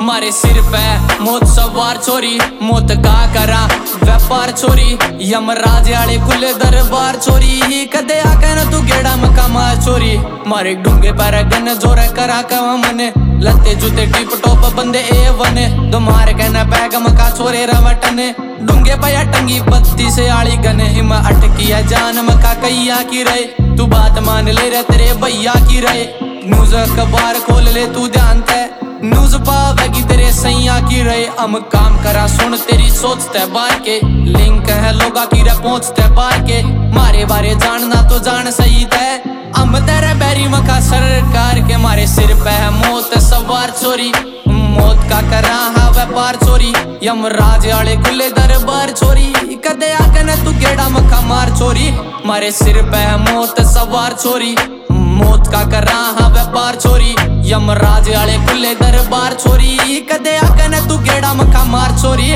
मारे सिर पे मौत सवार छोरी, मौत का करा व्यापार छोरी, यमराज आले खुले दरबार छोरी, कदे आके न तू गेड़ा मका मार छोरी। मारे डूंगे पैर गन जोर करा कवा मने, लत्ते जूते टिप टॉप बंदे ए वने, दो मार कहना बैग मका छोरे रवटने, डूंगे पया टंगी पत्ती से आली गने, हिम अटकी है जान मका कैया की रहे, तू बात मान ले रे तेरे भैया की रहे। न्यूज अखबार खोल ले तू ध्यान ते, न्यूज पावेगी तेरे सैया की रहे, हम काम करा सुन तेरी सोचते बार के, लिंक है लोगा की रे पहुंचते बार के, मारे बारे जानना तो जान सही थे, हम तेरे बैरी मका सरकार के। मारे सिर पे है मौत सवार छोरी, मौत का करा है व्यापार छोरी, यमराज आले खुले दरबार छोरी, कदे आके न तू गेड़ा मका मार छोरी। मारे सिर पे है मौत सवार छोरी, मौत का करा है व्यापार छोरी, यमराज आले खुले दरबार छोरी, कदे आके न तू गेड़ा मका मार छोरी।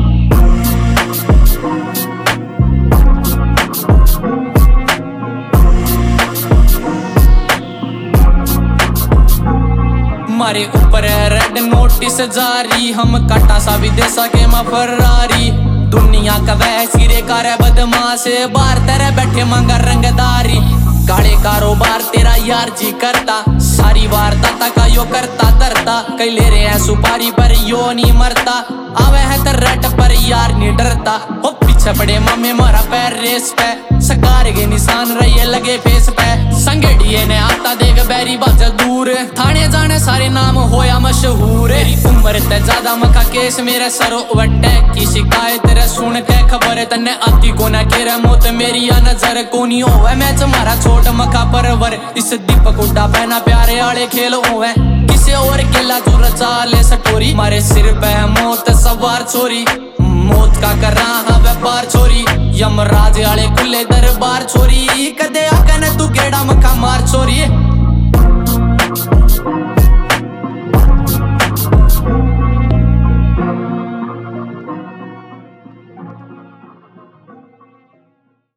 मारे ऊपर है रेड नोटिस जारी, हम काटा सा भी दे सके मा फरारी, दुनिया का वह सिरे का रे बदमाश, बाहर तेरे बैठे मांगा रंगदारी, काले कारोबार तेरा यार जी करता, सारी वारदाता का यो करता धरता, कई ले रहे हैं सुपारी पर यो नहीं मरता, आवे है तर रेट पर यार नहीं डरता, हो पीछे पड़े मामे मारा पैर रेस पे, सकार के निशान रही लगे फेस पे, संगेड़िए ने आता देख बैरी बाजा दूर, थाने जाने सारे नाम होया मशहूर, तेरी उम्र ते ज्यादा मका केस मेरे सरो वट्टे की शिकायत रे सुन के खबर तन्ने आती को ना के रे मौत मेरी या नजर कोनी होवे, मैच मारा छोट मका परवर, इस दीपक उड्डा पहना प्यारे आले खेल होवे, किसे और केला तू रचा ले सटोरी। मारे सिर पे है मौत सवार छोरी, मौत का करा है व्यापार छोरी, यमराज आले खुले दरबार छोरी, कदे आके न तू गेड़ा मका मार छोरी।